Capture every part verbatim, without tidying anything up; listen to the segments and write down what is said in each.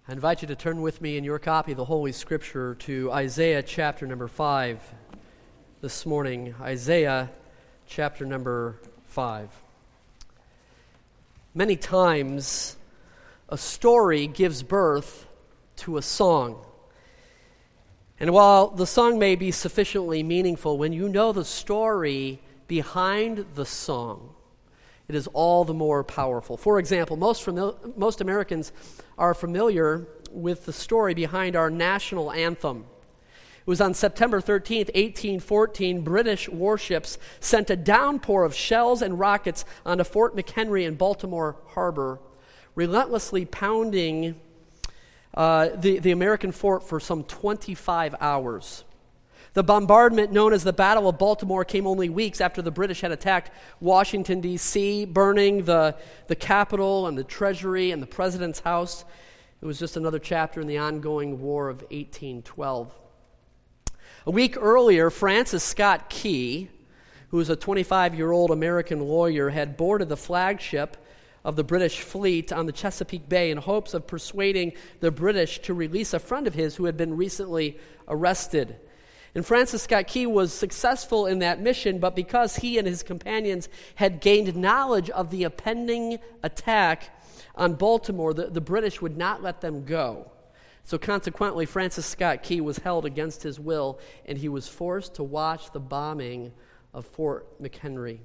I invite you to turn with me in your copy of the Holy Scripture to Isaiah chapter number five this morning. Isaiah chapter number five. Many times, a story gives birth to a song. And while the song may be sufficiently meaningful, when you know the story behind the song, it is all the more powerful. For example, most famili- most Americans are familiar with the story behind our national anthem. It was on September thirteenth, eighteen fourteen, British warships sent a downpour of shells and rockets onto Fort McHenry in Baltimore Harbor, relentlessly pounding uh, the, the American fort for some twenty-five hours. The bombardment known as the Battle of Baltimore came only weeks after the British had attacked Washington, D C, burning the, the Capitol and the Treasury and the President's house. It was just another chapter in the ongoing War of eighteen twelve. A week earlier, Francis Scott Key, who was a twenty-five-year-old American lawyer, had boarded the flagship of the British fleet on the Chesapeake Bay in hopes of persuading the British to release a friend of his who had been recently arrested. And Francis Scott Key was successful in that mission, but because he and his companions had gained knowledge of the impending attack on Baltimore, the, the British would not let them go. So consequently, Francis Scott Key was held against his will, and he was forced to watch the bombing of Fort McHenry.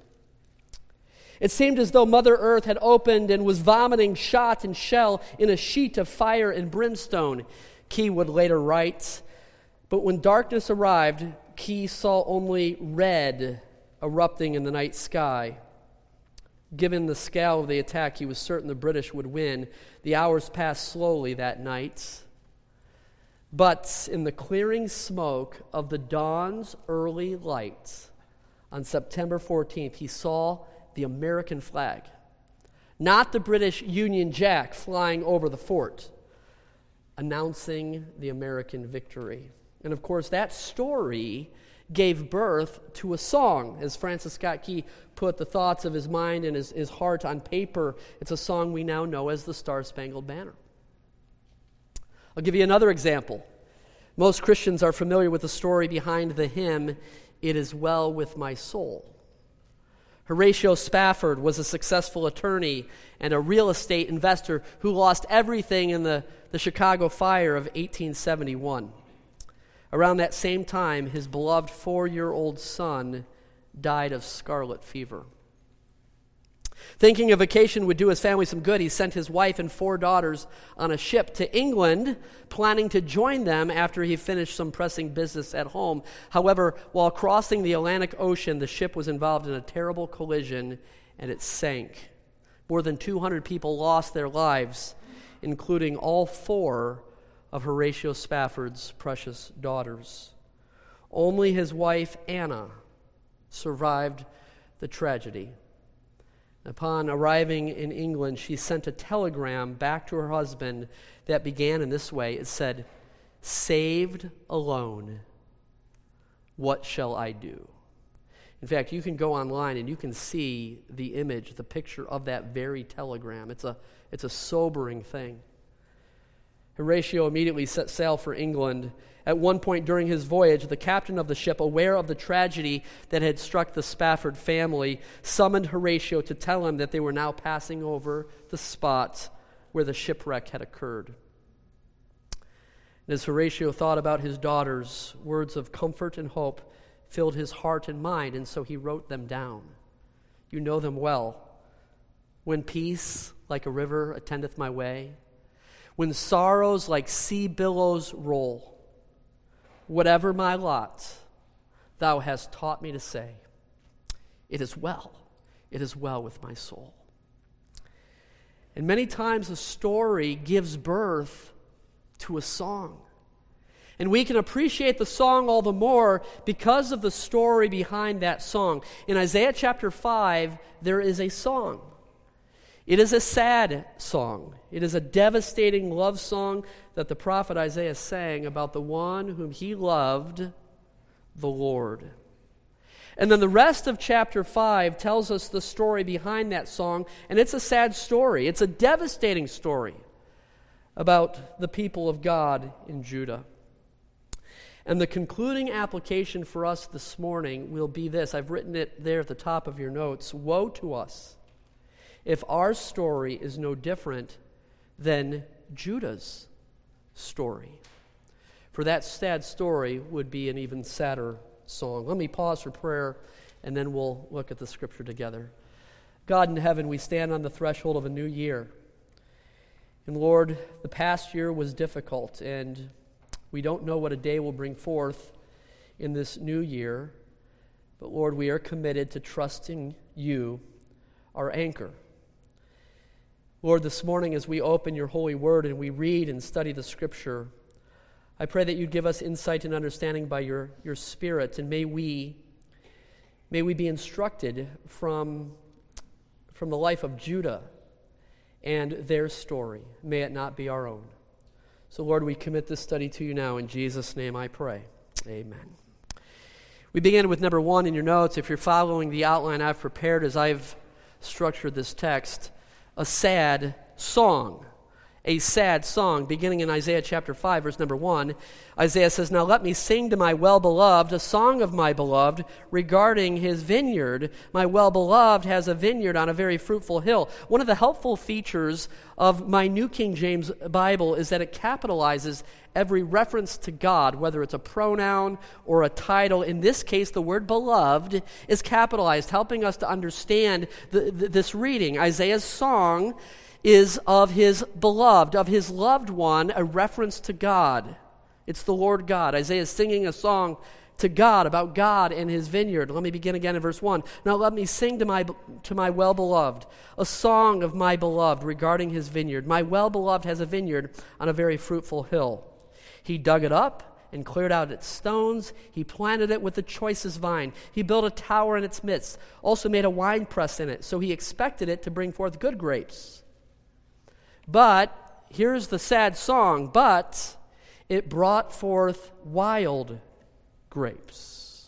It seemed as though Mother Earth had opened and was vomiting shot and shell in a sheet of fire and brimstone, Key would later write. But when darkness arrived, Key saw only red erupting in the night sky. Given the scale of the attack, he was certain the British would win. The hours passed slowly that night. But in the clearing smoke of the dawn's early light, on September fourteenth, he saw the American flag, not the British Union Jack flying over the fort, announcing the American victory. And of course, that story gave birth to a song. As Francis Scott Key put the thoughts of his mind and his, his heart on paper, it's a song we now know as the Star-Spangled Banner. I'll give you another example. Most Christians are familiar with the story behind the hymn, "It Is Well With My Soul." Horatio Spafford was a successful attorney and a real estate investor who lost everything in the, the Chicago fire of eighteen seventy-one. Around that same time, his beloved four-year-old son died of scarlet fever. Thinking a vacation would do his family some good, he sent his wife and four daughters on a ship to England, planning to join them after he finished some pressing business at home. However, while crossing the Atlantic Ocean, the ship was involved in a terrible collision, and it sank. More than two hundred people lost their lives, including all four of Horatio Spafford's precious daughters. Only his wife, Anna, survived the tragedy. Upon arriving in England, she sent a telegram back to her husband that began in this way. It said, "Saved alone, what shall I do?" In fact, you can go online and you can see the image, the picture of that very telegram. It's a, it's a sobering thing. Horatio immediately set sail for England. At one point during his voyage, the captain of the ship, aware of the tragedy that had struck the Spafford family, summoned Horatio to tell him that they were now passing over the spot where the shipwreck had occurred. And as Horatio thought about his daughters, words of comfort and hope filled his heart and mind, and so he wrote them down. You know them well. "When peace like a river attendeth my way, when sorrows like sea billows roll, whatever my lot, thou hast taught me to say, it is well, it is well with my soul." And many times a story gives birth to a song. And we can appreciate the song all the more because of the story behind that song. In Isaiah chapter five, there is a song. It is a sad song. It is a devastating love song that the prophet Isaiah sang about the one whom he loved, the Lord. And then the rest of chapter five tells us the story behind that song, and it's a sad story. It's a devastating story about the people of God in Judah. And the concluding application for us this morning will be this. I've written it there at the top of your notes. Woe to us if our story is no different than Judah's story. For that sad story would be an even sadder song. Let me pause for prayer, and then we'll look at the scripture together. God in heaven, we stand on the threshold of a new year. And Lord, the past year was difficult, and we don't know what a day will bring forth in this new year. But Lord, we are committed to trusting you, our anchor. Lord, this morning as we open your holy word and we read and study the scripture, I pray that you'd give us insight and understanding by your, your Spirit, and may we may we be instructed from, from the life of Judah and their story. May it not be our own. So, Lord, we commit this study to you now. In Jesus' name I pray. Amen. We begin with number one in your notes. If you're following the outline I've prepared as I've structured this text, a sad song. A sad song, beginning in Isaiah chapter five, verse number one. Isaiah says, "Now let me sing to my well-beloved, a song of my beloved regarding his vineyard. My well-beloved has a vineyard on a very fruitful hill." One of the helpful features of my New King James Bible is that it capitalizes every reference to God, whether it's a pronoun or a title. In this case, the word beloved is capitalized, helping us to understand the, the, this reading. Isaiah's song is of his beloved, of his loved one, a reference to God. It's the Lord God. Isaiah is singing a song to God about God and his vineyard. Let me begin again in verse one. "Now let me sing to my to my well-beloved, a song of my beloved regarding his vineyard. My well-beloved has a vineyard on a very fruitful hill. He dug it up and cleared out its stones. He planted it with the choicest vine. He built a tower in its midst, also made a winepress in it, so he expected it to bring forth good grapes. But," here's the sad song, "but it brought forth wild grapes."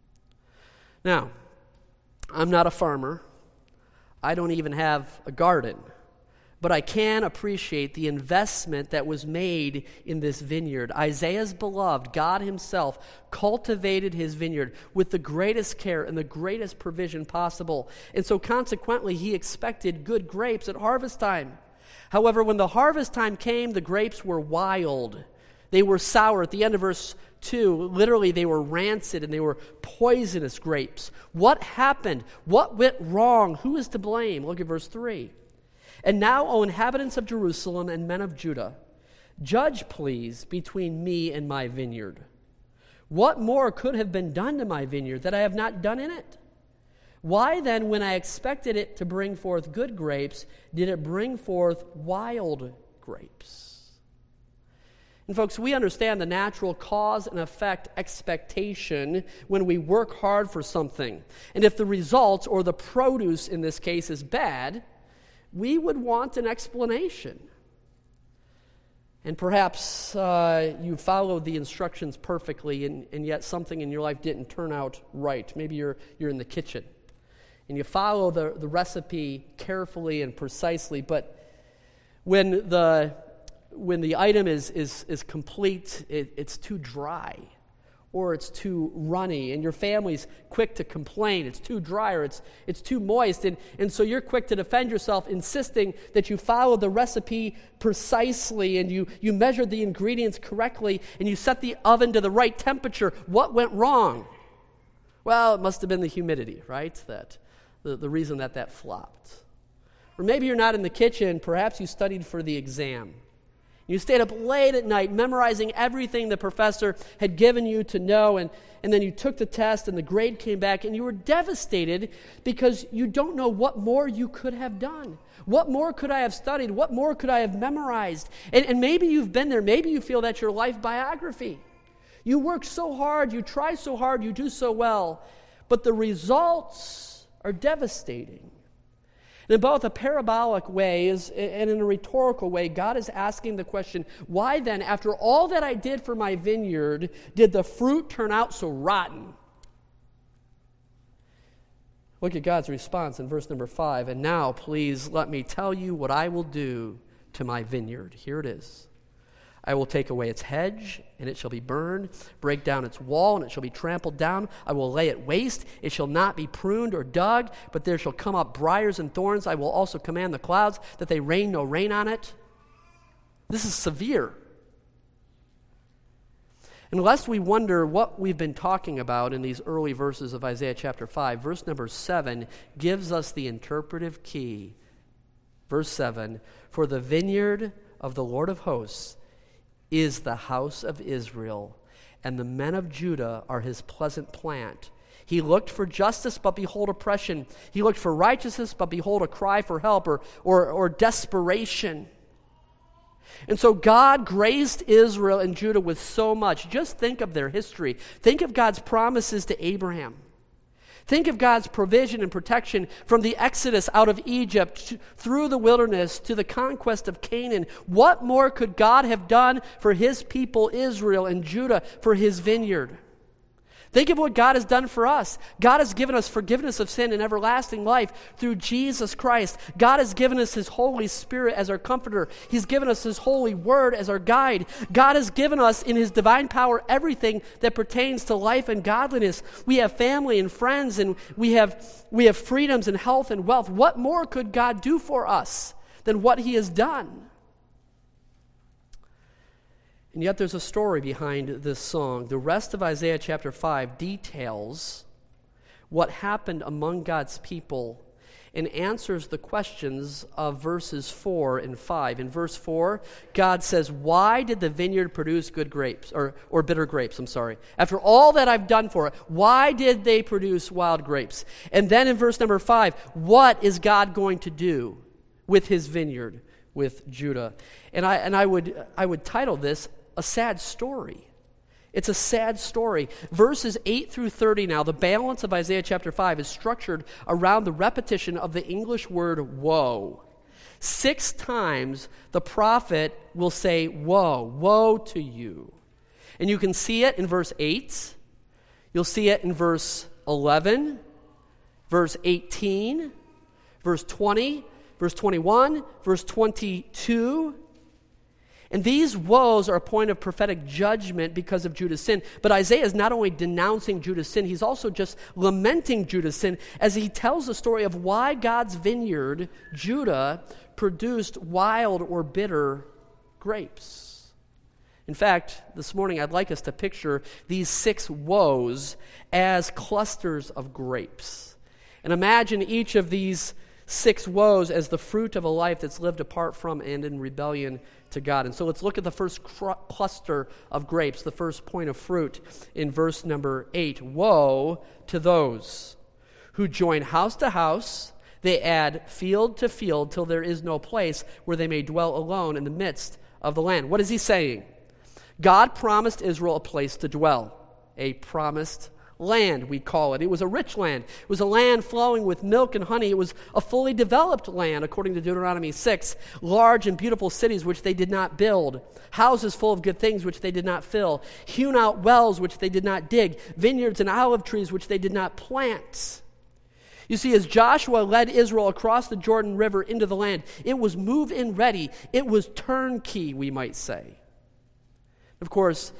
Now, I'm not a farmer. I don't even have a garden. But I can appreciate the investment that was made in this vineyard. Isaiah's beloved, God himself, cultivated his vineyard with the greatest care and the greatest provision possible. And so consequently, he expected good grapes at harvest time. However, when the harvest time came, the grapes were wild. They were sour. At the end of verse two, literally they were rancid and they were poisonous grapes. What happened? What went wrong? Who is to blame? Look at verse three. "And now, O inhabitants of Jerusalem and men of Judah, judge, please, between me and my vineyard. What more could have been done to my vineyard that I have not done in it? Why then, when I expected it to bring forth good grapes, did it bring forth wild grapes?" And folks, we understand the natural cause and effect expectation when we work hard for something. And if the result, or the produce in this case, is bad, we would want an explanation. And perhaps uh, you followed the instructions perfectly, and, and yet something in your life didn't turn out right. Maybe you're you're in the kitchen, and you follow the, the recipe carefully and precisely, but when the when the item is is is complete, it, it's too dry, or it's too runny, and your family's quick to complain. It's too dry, or it's it's too moist, and, and so you're quick to defend yourself, insisting that you follow the recipe precisely, and you, you measured the ingredients correctly, and you set the oven to the right temperature. What went wrong? Well, it must have been the humidity, right? That the, the reason that that flopped. Or maybe you're not in the kitchen. Perhaps you studied for the exam. You stayed up late at night memorizing everything the professor had given you to know, and, and then you took the test and the grade came back, and you were devastated because you don't know what more you could have done. What more could I have studied? What more could I have memorized? And, and maybe you've been there. Maybe you feel that's your life biography. You work so hard, you try so hard, you do so well, but the results are devastating. In both a parabolic way and in a rhetorical way, God is asking the question, why then, after all that I did for my vineyard, did the fruit turn out so rotten? Look at God's response in verse number five. "And now, please, let me tell you what I will do to my vineyard. Here it is. I will take away its hedge, and it shall be burned, break down its wall, and it shall be trampled down. I will lay it waste. It shall not be pruned or dug, but there shall come up briars and thorns. I will also command the clouds that they rain no rain on it. This is severe. And lest we wonder what we've been talking about in these early verses of Isaiah chapter five, verse number seven gives us the interpretive key. Verse seven, for the vineyard of the Lord of hosts is the house of Israel, and the men of Judah are his pleasant plant. He looked for justice, but behold oppression. He looked for righteousness, but behold a cry for help or, or, or desperation. And so God graced Israel and Judah with so much. Just think of their history. Think of God's promises to Abraham. Think of God's provision and protection from the exodus out of Egypt to, through the wilderness to the conquest of Canaan. What more could God have done for his people Israel and Judah for his vineyard? Think of what God has done for us. God has given us forgiveness of sin and everlasting life through Jesus Christ. God has given us his Holy Spirit as our comforter. He's given us his holy word as our guide. God has given us in his divine power everything that pertains to life and godliness. We have family and friends, and we have, we have freedoms and health and wealth. What more could God do for us than what he has done? And yet there's a story behind this song. The rest of Isaiah chapter five details what happened among God's people and answers the questions of verses four and five. In verse four, God says, why did the vineyard produce good grapes, or, or bitter grapes, I'm sorry. After all that I've done for it, why did they produce wild grapes? And then in verse number five, what is God going to do with his vineyard, with Judah? And I and I would I would title this a sad story. It's a sad story. Verses eight through thirty now, the balance of Isaiah chapter five is structured around the repetition of the English word woe. Six times the prophet will say woe, woe to you. And you can see it in verse eight. You'll see it in verse eleven, verse eighteen, verse twenty, verse twenty-one, verse twenty-two. And these woes are a point of prophetic judgment because of Judah's sin. But Isaiah is not only denouncing Judah's sin, he's also just lamenting Judah's sin as he tells the story of why God's vineyard, Judah, produced wild or bitter grapes. In fact, this morning I'd like us to picture these six woes as clusters of grapes. And imagine each of these six woes as the fruit of a life that's lived apart from and in rebellion to God. And so let's look at the first cr- cluster of grapes, the first point of fruit in verse number eight. Woe to those who join house to house, they add field to field till there is no place where they may dwell alone in the midst of the land. What is he saying? God promised Israel a place to dwell, a promised land, we call it. It was a rich land. It was a land flowing with milk and honey. It was a fully developed land, according to Deuteronomy six. Large and beautiful cities which they did not build. Houses full of good things which they did not fill. Hewn out wells which they did not dig. Vineyards and olive trees which they did not plant. You see, as Joshua led Israel across the Jordan River into the land, it was move-in ready. It was turnkey, we might say. Of course,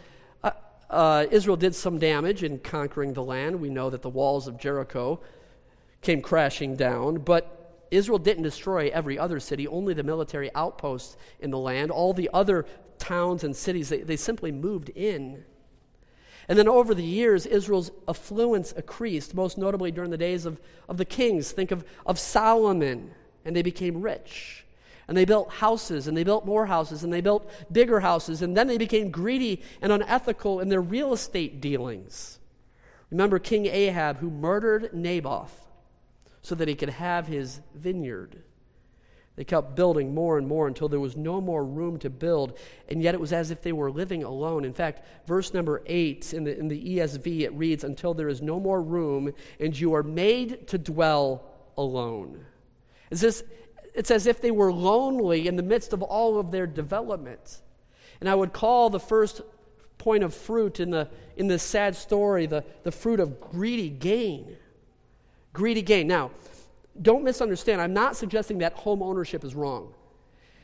Uh, Israel did some damage in conquering the land. We know that the walls of Jericho came crashing down, but Israel didn't destroy every other city, only the military outposts in the land. All the other towns and cities, they, they simply moved in. And then over the years, Israel's affluence increased, most notably during the days of, of the kings. Think of, of Solomon, and they became rich. And they built houses, and they built more houses, and they built bigger houses, and then they became greedy and unethical in their real estate dealings. Remember King Ahab, who murdered Naboth so that he could have his vineyard. They kept building more and more until there was no more room to build, and yet it was as if they were living alone. In fact, verse number eight in the, in the E S V, it reads, until there is no more room, and you are made to dwell alone. Is this... It's as if they were lonely in the midst of all of their development. And I would call the first point of fruit in the in this sad story the, the fruit of greedy gain. Greedy gain. Now, don't misunderstand. I'm not suggesting that home ownership is wrong.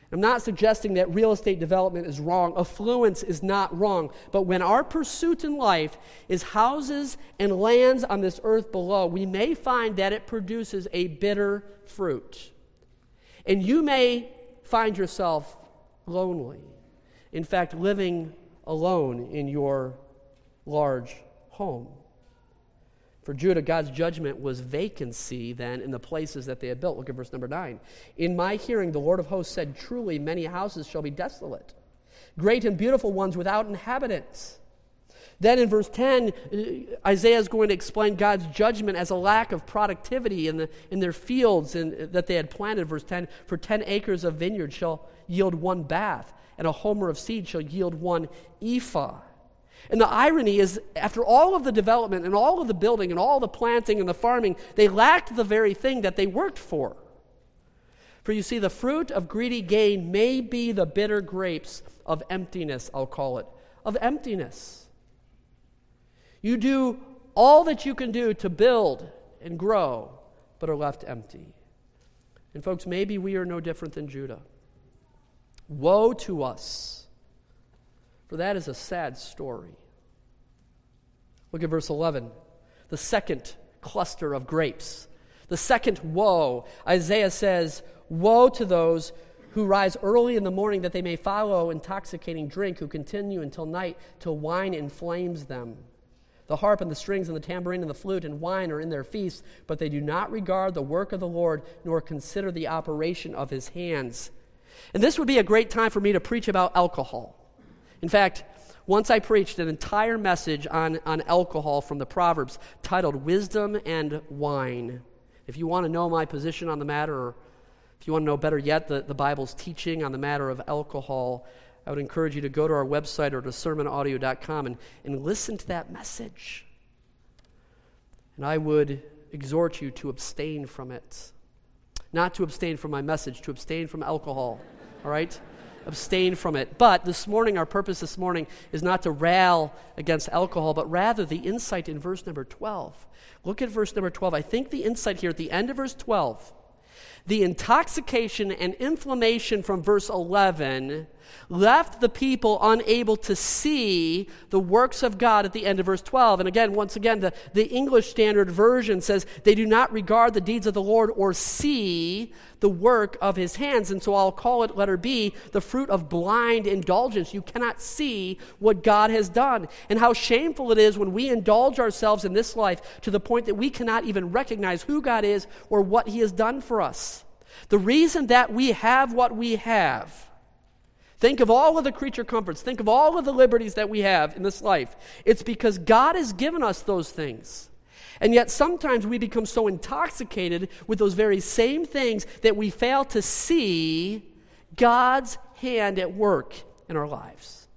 I'm not suggesting that real estate development is wrong. Affluence is not wrong. But when our pursuit in life is houses and lands on this earth below, we may find that it produces a bitter fruit. And you may find yourself lonely. In fact, living alone in your large home. For Judah, God's judgment was vacancy then in the places that they had built. Look at verse number nine. In my hearing, the Lord of hosts said, truly many houses shall be desolate, great and beautiful ones without inhabitants. Then in verse ten, Isaiah is going to explain God's judgment as a lack of productivity in, the, in their fields in, that they had planted. Verse ten, for ten acres of vineyard shall yield one bath, and a homer of seed shall yield one ephah. And the irony is, after all of the development and all of the building and all the planting and the farming, they lacked the very thing that they worked for. For you see, the fruit of greedy gain may be the bitter grapes of emptiness, I'll call it, of emptiness. You do all that you can do to build and grow, but are left empty. And folks, maybe we are no different than Judah. Woe to us, for that is a sad story. Look at verse eleven, the second cluster of grapes. The second woe. Isaiah says, woe to those who rise early in the morning that they may follow intoxicating drink, who continue until night till wine inflames them. The harp and the strings and the tambourine and the flute and wine are in their feasts, but they do not regard the work of the Lord, nor consider the operation of his hands. And this would be a great time for me to preach about alcohol. In fact, once I preached an entire message on, on alcohol from the Proverbs titled Wisdom and Wine. If you want to know my position on the matter, or if you want to know better yet the, the Bible's teaching on the matter of alcohol, I would encourage you to go to our website or to sermon audio dot com and, and listen to that message. And I would exhort you to abstain from it. Not to abstain from my message, to abstain from alcohol, all right? Abstain from it. But this morning, our purpose this morning is not to rail against alcohol, but rather the insight in verse number twelve. Look at verse number twelve. I think the insight here at the end of verse twelve, the intoxication and inflammation from verse eleven left the people unable to see the works of God at the end of verse twelve. And again, once again, the, the English Standard Version says, they do not regard the deeds of the Lord or see the work of his hands. And so I'll call it, letter B, the fruit of blind indulgence. You cannot see what God has done. And how shameful it is when we indulge ourselves in this life to the point that we cannot even recognize who God is or what he has done for us. The reason that we have what we have, think of all of the creature comforts, think of all of the liberties that we have in this life. It's because God has given us those things. And yet sometimes we become so intoxicated with those very same things that we fail to see God's hand at work in our lives.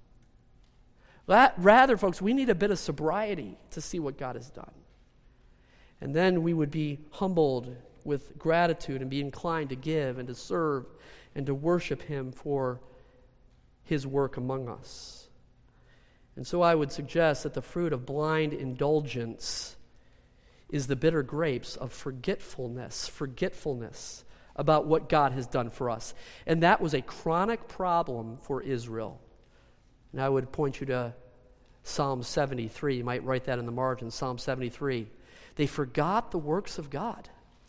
Rather, folks, we need a bit of sobriety to see what God has done. And then we would be humbled with gratitude and be inclined to give and to serve and to worship him for his work among us. And so I would suggest that the fruit of blind indulgence is the bitter grapes of forgetfulness, forgetfulness about what God has done for us. And that was a chronic problem for Israel. And I would point you to Psalm seventy-three. You might write that in the margin, Psalm seventy-three. They forgot the works of God.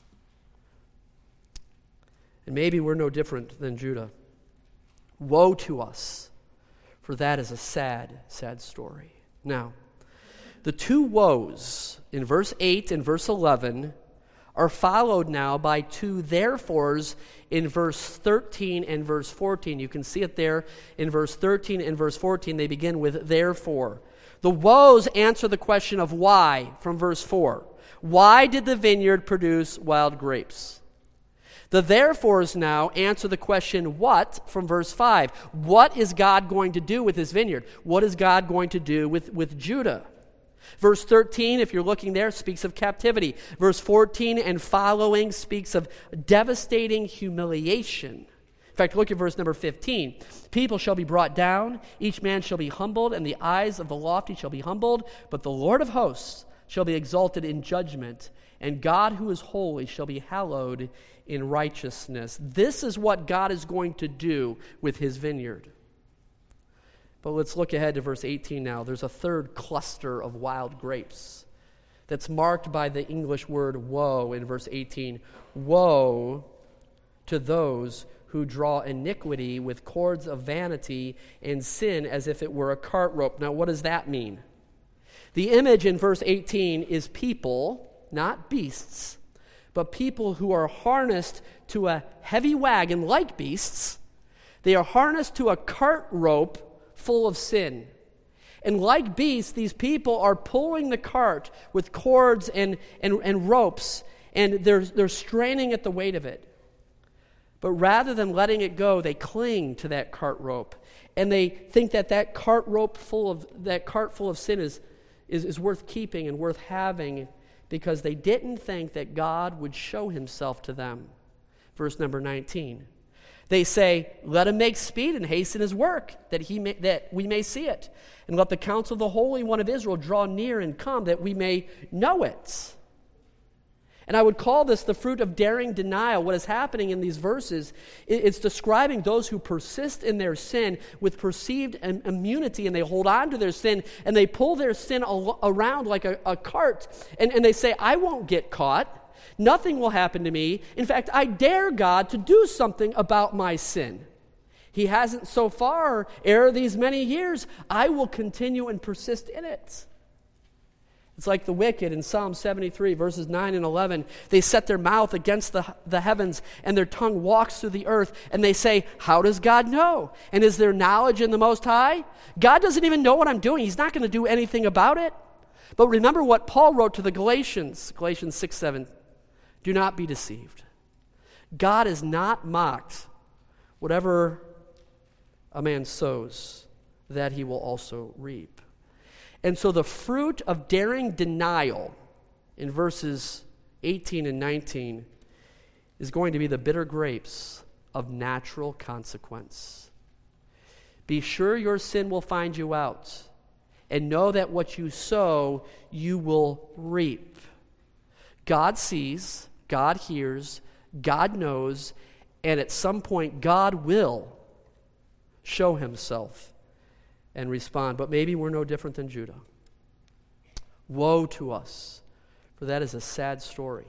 And maybe we're no different than Judah. Woe to us, for that is a sad, sad story. Now, the two woes in verse eight and verse eleven are followed now by two therefores in verse thirteen and verse fourteen. You can see it there in verse thirteen and verse fourteen. They begin with therefore. The woes answer the question of why from verse four. Why did the vineyard produce wild grapes? The therefores now answer the question what from verse five. What is God going to do with his vineyard? What is God going to do with, with Judah? Verse thirteen, if you're looking there, speaks of captivity. Verse fourteen and following speaks of devastating humiliation. In fact, look at verse number fifteen. People shall be brought down, each man shall be humbled, and the eyes of the lofty shall be humbled, but the Lord of hosts shall be exalted in judgment, and God who is holy shall be hallowed in righteousness. This is what God is going to do with his vineyard. But let's look ahead to verse eighteen now. There's a third cluster of wild grapes that's marked by the English word woe in verse eighteen. Woe to those who draw iniquity with cords of vanity and sin as if it were a cart rope. Now, what does that mean? The image in verse eighteen is people, not beasts, but people who are harnessed to a heavy wagon like beasts. They are harnessed to a cart rope full of sin. And like beasts, these people are pulling the cart with cords and, and, and ropes, and they're, they're straining at the weight of it. But rather than letting it go, they cling to that cart rope, and they think that that cart rope full of that cart full of sin is, is, is worth keeping and worth having, because they didn't think that God would show himself to them. Verse number nineteen. They say, let him make speed and hasten his work, that he may, that we may see it. And let the counsel of the Holy One of Israel draw near and come, that we may know it. And I would call this the fruit of daring denial. What is happening in these verses, it's describing those who persist in their sin with perceived immunity, and they hold on to their sin, and they pull their sin al- around like a, a cart, and, and they say, I won't get caught. Nothing will happen to me. In fact, I dare God to do something about my sin. He hasn't so far, ere these many years. I will continue and persist in it. It's like the wicked in Psalm seventy-three, verses nine and eleven. They set their mouth against the, the heavens, and their tongue walks through the earth, and they say, how does God know? And is there knowledge in the Most High? God doesn't even know what I'm doing. He's not going to do anything about it. But remember what Paul wrote to the Galatians, Galatians six seven. Do not be deceived. God is not mocked. Whatever a man sows, that he will also reap. And so the fruit of daring denial in verses eighteen and nineteen is going to be the bitter grapes of natural consequence. Be sure your sin will find you out, and know that what you sow, you will reap. God sees, God hears, God knows, and at some point God will show himself and respond. But maybe we're no different than Judah. Woe to us, for that is a sad story.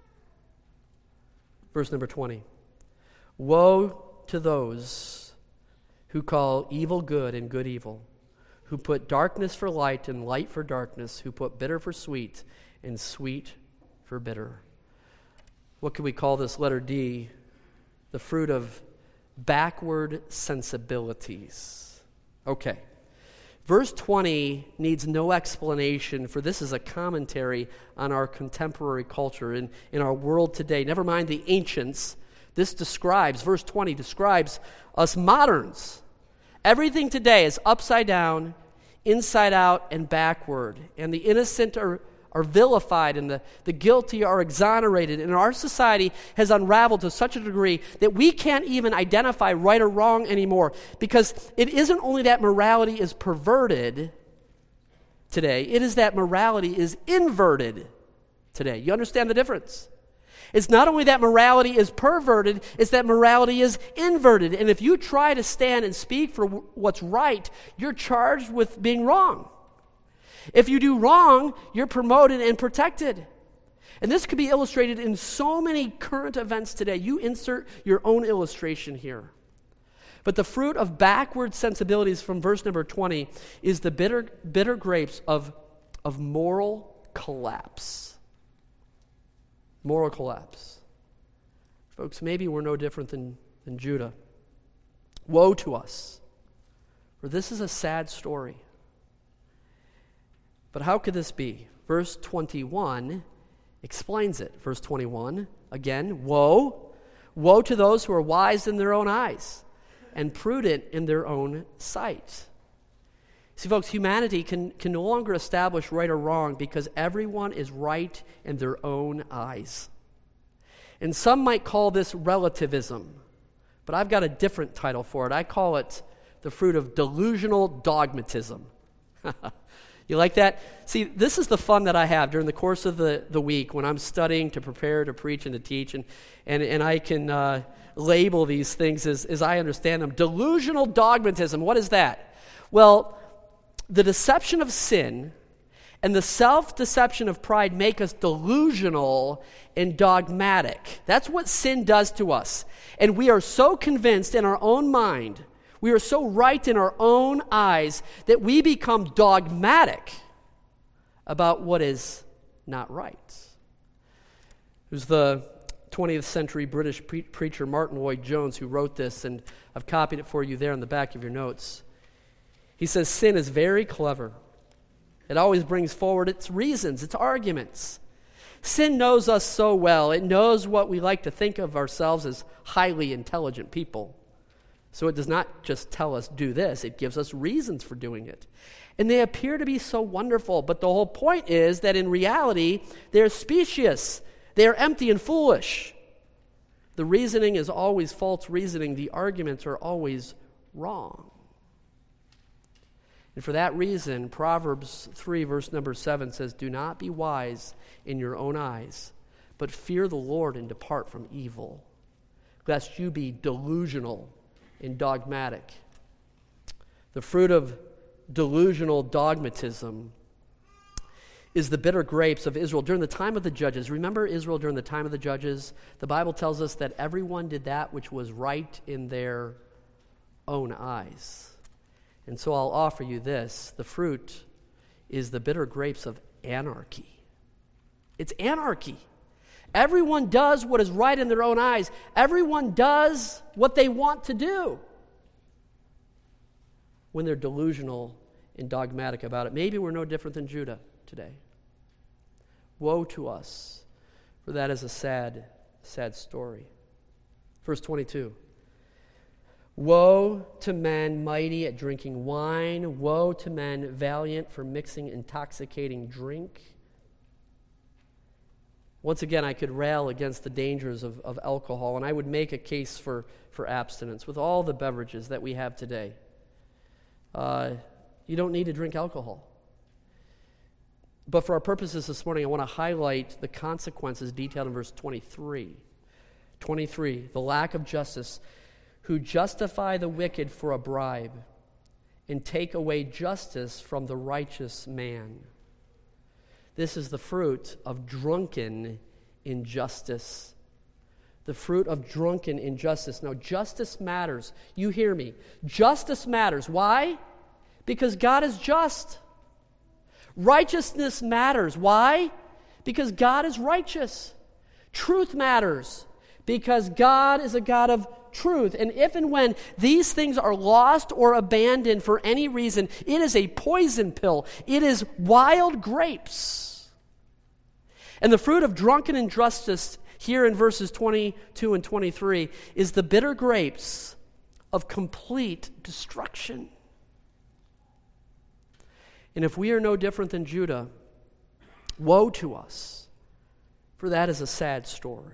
Verse number twenty. Woe to those who call evil good and good evil, who put darkness for light and light for darkness, who put bitter for sweet and sweet for bitter. What can we call this letter D? The fruit of backward sensibilities. Okay. Verse twenty needs no explanation, for this is a commentary on our contemporary culture in, in our world today. Never mind the ancients. This describes, verse twenty describes us moderns. Everything today is upside down, inside out, and backward. And the innocent are are vilified, and the, the guilty are exonerated. And our society has unraveled to such a degree that we can't even identify right or wrong anymore, because it isn't only that morality is perverted today, it is that morality is inverted today. You understand the difference? It's not only that morality is perverted, it's that morality is inverted. And if you try to stand and speak for what's right, you're charged with being wrong. If you do wrong, you're promoted and protected. And this could be illustrated in so many current events today. You insert your own illustration here. But the fruit of backward sensibilities from verse number twenty is the bitter, bitter grapes of, of moral collapse. Moral collapse. Folks, maybe we're no different than, than Judah. Woe to us, for this is a sad story. But how could this be? Verse twenty-one explains it. Verse twenty-one, again, woe. Woe to those who are wise in their own eyes and prudent in their own sight. See, folks, humanity can, can no longer establish right or wrong because everyone is right in their own eyes. And some might call this relativism, but I've got a different title for it. I call it the fruit of delusional dogmatism. You like that? See, this is the fun that I have during the course of the, the week when I'm studying to prepare to preach and to teach, and, and, and I can uh, label these things as, as I understand them. Delusional dogmatism, what is that? Well, the deception of sin and the self-deception of pride make us delusional and dogmatic. That's what sin does to us. And we are so convinced in our own mind, we are so right in our own eyes, that we become dogmatic about what is not right. It was the twentieth century British pre- preacher Martin Lloyd-Jones who wrote this, and I've copied it for you there in the back of your notes. He says, sin is very clever. It always brings forward its reasons, its arguments. Sin knows us so well. It knows what we like to think of ourselves as highly intelligent people. So it does not just tell us, do this. It gives us reasons for doing it. And they appear to be so wonderful. But the whole point is that in reality, they're specious. They are empty and foolish. The reasoning is always false reasoning. The arguments are always wrong. And for that reason, Proverbs three, verse number seven says, do not be wise in your own eyes, but fear the Lord and depart from evil, lest you be delusional and dogmatic. The fruit of delusional dogmatism is the bitter grapes of Israel during the time of the judges. Remember Israel during the time of the judges? The Bible tells us that everyone did that which was right in their own eyes. And so I'll offer you this. The fruit is the bitter grapes of anarchy. It's anarchy. Everyone does what is right in their own eyes. Everyone does what they want to do when they're delusional and dogmatic about it. Maybe we're no different than Judah today. Woe to us, for that is a sad, sad story. Verse twenty-two. Woe to men mighty at drinking wine. Woe to men valiant for mixing intoxicating drink. Once again, I could rail against the dangers of, of alcohol, and I would make a case for, for abstinence. With all the beverages that we have today, uh, you don't need to drink alcohol. But for our purposes this morning, I want to highlight the consequences detailed in verse twenty-three. twenty-three, the lack of justice, who justify the wicked for a bribe and take away justice from the righteous man. This is the fruit of drunken injustice. The fruit of drunken injustice. Now, justice matters. You hear me. Justice matters. Why? Because God is just. Righteousness matters. Why? Because God is righteous. Truth matters. Because God is a God of truth. And if and when these things are lost or abandoned for any reason, it is a poison pill. It is wild grapes. And the fruit of drunken injustice here in verses twenty-two and twenty-three is the bitter grapes of complete destruction. And if we are no different than Judah, woe to us, for that is a sad story.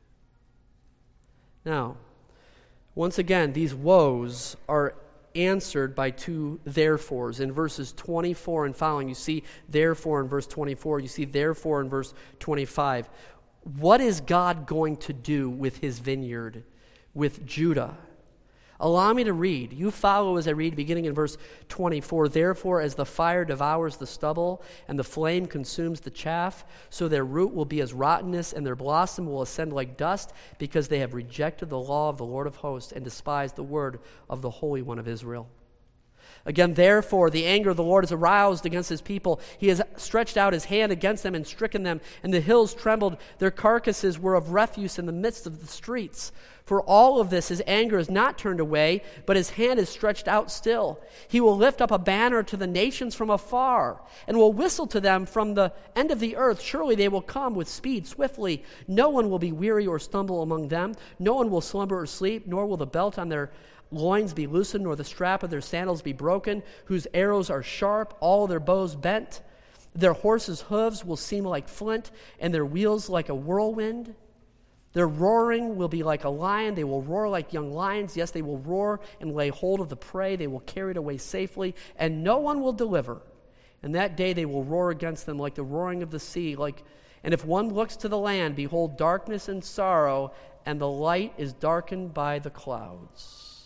Now, once again, these woes are answered by two therefores. In verses twenty-four and following, you see therefore in verse twenty-four, you see therefore in verse twenty-five. What is God going to do with his vineyard, with Judah? Allow me to read. You follow as I read, beginning in verse twenty-four. Therefore, as the fire devours the stubble, and the flame consumes the chaff, so their root will be as rottenness, and their blossom will ascend like dust, because they have rejected the law of the Lord of hosts, and despised the word of the Holy One of Israel. Again, therefore, the anger of the Lord is aroused against his people. He has stretched out his hand against them and stricken them, and the hills trembled. Their carcasses were of refuse in the midst of the streets. For all of this, his anger is not turned away, but his hand is stretched out still. He will lift up a banner to the nations from afar, and will whistle to them from the end of the earth. Surely they will come with speed, swiftly. No one will be weary or stumble among them. No one will slumber or sleep, nor will the belt on their loins be loosened, nor the strap of their sandals be broken, whose arrows are sharp, all their bows bent. Their horses' hooves will seem like flint, and their wheels like a whirlwind. Their roaring will be like a lion. They will roar like young lions. Yes, they will roar and lay hold of the prey. They will carry it away safely, and no one will deliver. And that day they will roar against them like the roaring of the sea. Like, and if one looks to the land, behold, darkness and sorrow, and the light is darkened by the clouds.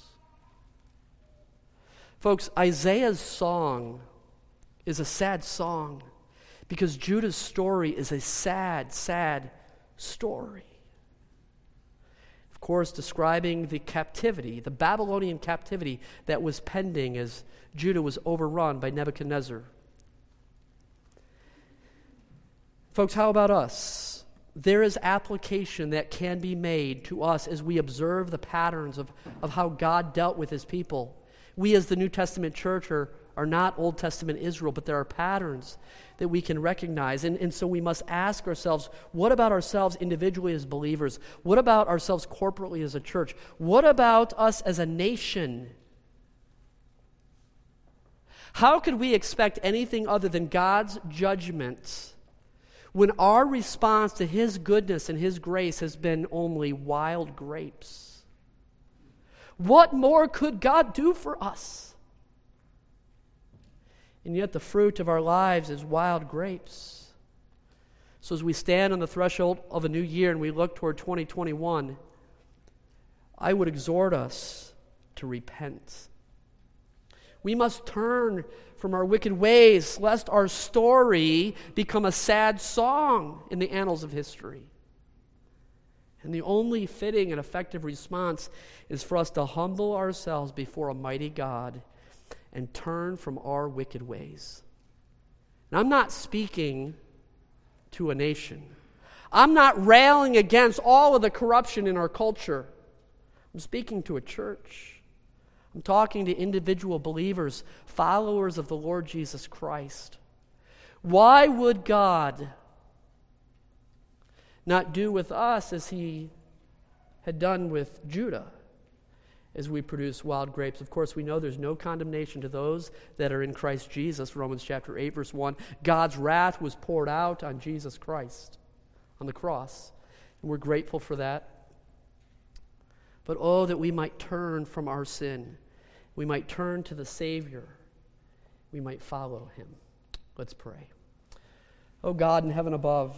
Folks, Isaiah's song is a sad song because Judah's story is a sad, sad story. Of course, describing the captivity, the Babylonian captivity that was pending as Judah was overrun by Nebuchadnezzar. Folks, how about us? There is application that can be made to us as we observe the patterns of, of how God dealt with his people. We as the New Testament church are, are not Old Testament Israel, but there are patterns that we can recognize. And, and so we must ask ourselves, what about ourselves individually as believers? What about ourselves corporately as a church? What about us as a nation? How could we expect anything other than God's judgment when our response to his goodness and his grace has been only wild grapes? What more could God do for us? And yet the fruit of our lives is wild grapes. So as we stand on the threshold of a new year and we look toward twenty twenty-one, I would exhort us to repent. We must turn from our wicked ways, lest our story become a sad song in the annals of history. And the only fitting and effective response is for us to humble ourselves before a mighty God and turn from our wicked ways. And I'm not speaking to a nation. I'm not railing against all of the corruption in our culture. I'm speaking to a church. I'm talking to individual believers, followers of the Lord Jesus Christ. Why would God not do with us as he had done with Judah as we produce wild grapes? Of course, we know there's no condemnation to those that are in Christ Jesus, Romans chapter eight, verse one. God's wrath was poured out on Jesus Christ on the cross, and we're grateful for that. But oh, that we might turn from our sin. We might turn to the Savior. We might follow him. Let's pray. Oh God in heaven above,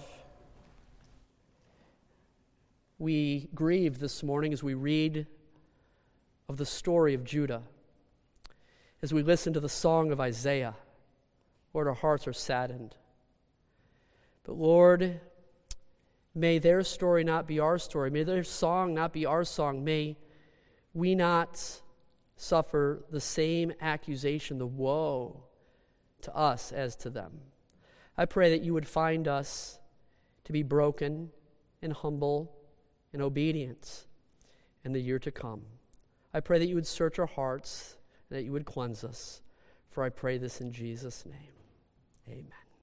we grieve this morning as we read of the story of Judah. As we listen to the song of Isaiah, Lord, our hearts are saddened. But Lord, may their story not be our story. May their song not be our song. May we not suffer the same accusation, the woe to us as to them. I pray that you would find us to be broken and humble and obedient in the year to come. I pray that you would search our hearts and that you would cleanse us. For I pray this in Jesus' name. Amen.